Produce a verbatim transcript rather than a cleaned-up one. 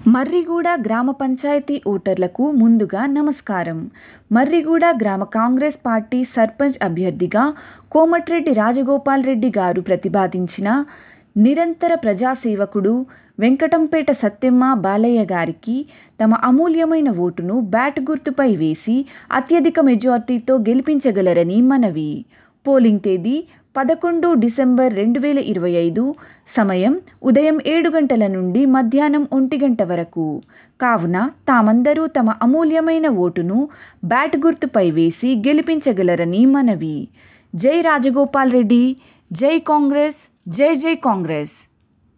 మర్రిగూడ గ్రామ పంచాయతీ ఓటర్లకు ముందుగా నమస్కారం. మర్రిగూడ గ్రామ కాంగ్రెస్ పార్టీ సర్పంచ్ అభ్యర్థిగా కోమటిరెడ్డి రాజగోపాల్ రెడ్డి గారు ప్రతిపాదించిన నిరంతర ప్రజాసేవకుడు వెంకటంపేట సత్తెమ్మ బాలయ్య గారికి తమ అమూల్యమైన ఓటును బ్యాట్ గుర్తుపై వేసి అత్యధిక మెజార్టీతో గెలిపించగలరని మనవి. పోలింగ్ తేదీ పదకొండు డిసెంబర్ రెండు వేల ఇరవై ఐదు. సమయం ఉదయం ఏడు గంటల నుండి మధ్యాహ్నం ఒంటి గంట వరకు. కావున తామందరూ తమ అమూల్యమైన ఓటును బ్యాట్ గుర్తుపై వేసి గెలిపించగలరని మనవి. జై రాజగోపాల్ రెడ్డి, జై కాంగ్రెస్, జై జై కాంగ్రెస్.